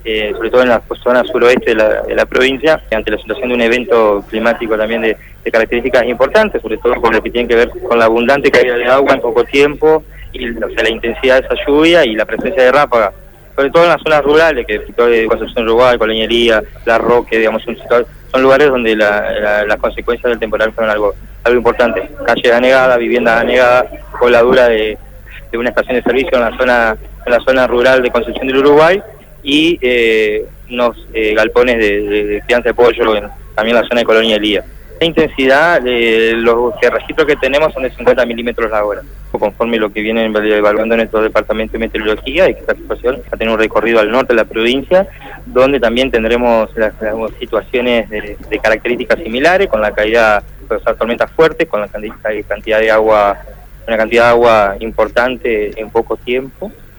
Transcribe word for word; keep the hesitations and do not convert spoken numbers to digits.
eh, sobre todo en la zona suroeste de la, de la provincia, ante la situación de un evento climático también de, de características importantes, sobre todo con lo que tiene que ver con la abundante caída de agua en poco tiempo, y o sea, la intensidad de esa lluvia y la presencia de ráfagas, sobre todo en las zonas rurales, que de Concepción Uruguay, Coloniería, La Roque, digamos, son, son lugares donde la, la, las consecuencias del temporal fueron algo, algo importante. Calles anegadas, viviendas anegadas, coladura de, de una estación de servicio en la zona, en la zona rural de Concepción del Uruguay, y eh, unos eh, galpones de, de, de crianza de pollo en, también en la zona de Colonia Elía. La intensidad, eh, los registros que tenemos son de cincuenta milímetros la hora, conforme lo que viene evaluando nuestro departamento de meteorología, y que esta situación va a tener un recorrido al norte de la provincia, donde también tendremos las, las situaciones de, de características similares, con la caída de las tormentas fuertes, con la cantidad de agua, una cantidad de agua importante en poco tiempo.